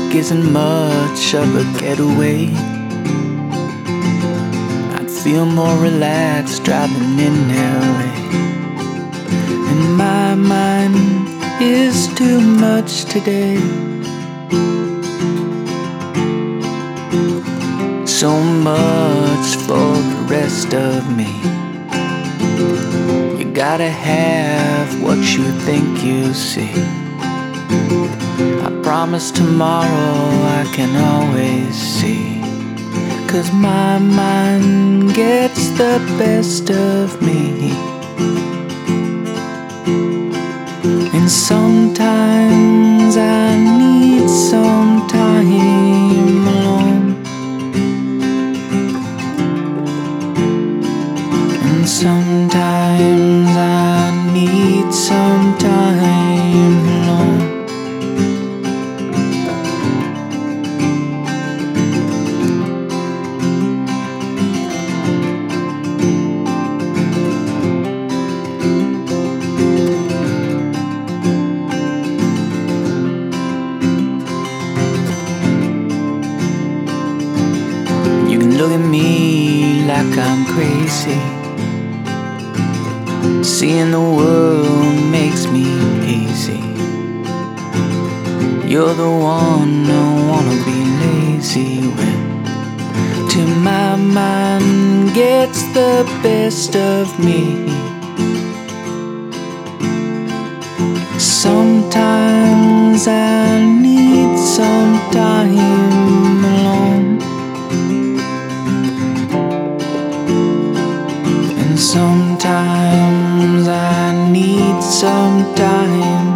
work isn't much of a getaway. I'd feel more relaxed driving in LA. And my mind is too much today. So much for the rest of me. You gotta have what you think you see. I promise tomorrow I can always see. 'Cause my mind gets the best of me. And sometimes I need some time alone. And sometimes I need some time alone. You can look at me like I'm crazy. Seeing the world makes me hazy. You're the one I wanna be lazy when. Till my mind gets the best of me. Sometimes I need some time alone. And sometimes I need some time